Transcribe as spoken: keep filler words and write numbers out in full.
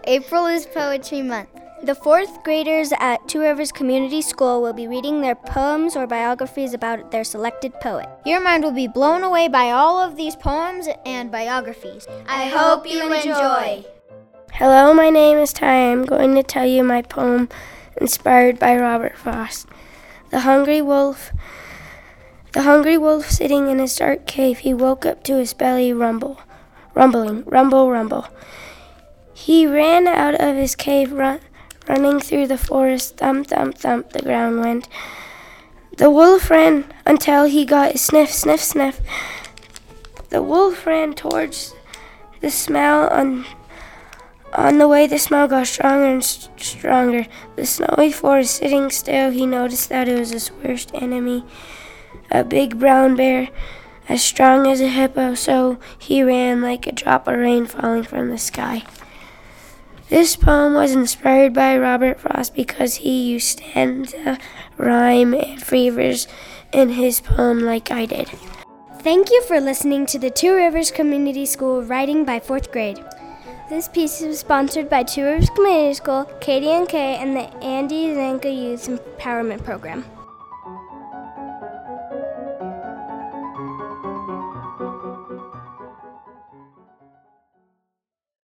April is Poetry Month. The fourth graders at Two Rivers Community School will be reading their poems or biographies about their selected poet. Your mind will be blown away by all of these poems and biographies. I hope you enjoy. Hello, my name is Ty. I'm going to tell you my poem inspired by Robert Frost. The Hungry Wolf. The hungry wolf sitting in his dark cave, he woke up to his belly rumble, rumbling, rumble, rumble. He ran out of his cave, run, running through the forest, thump, thump, thump, the ground went. The wolf ran until he got a sniff, sniff, sniff. The wolf ran towards the smell. On, on the way, the smell got stronger and st- stronger. The snowy forest sitting still, he noticed that it was his worst enemy. A big brown bear, as strong as a hippo, so he ran like a drop of rain falling from the sky. This poem was inspired by Robert Frost because he used stanza, rhyme, and free verse in his poem like I did. Thank you for listening to the Two Rivers Community School Writing by fourth grade. This piece is sponsored by Two Rivers Community School, K D N K, and the Andy Zanka Youth Empowerment Program.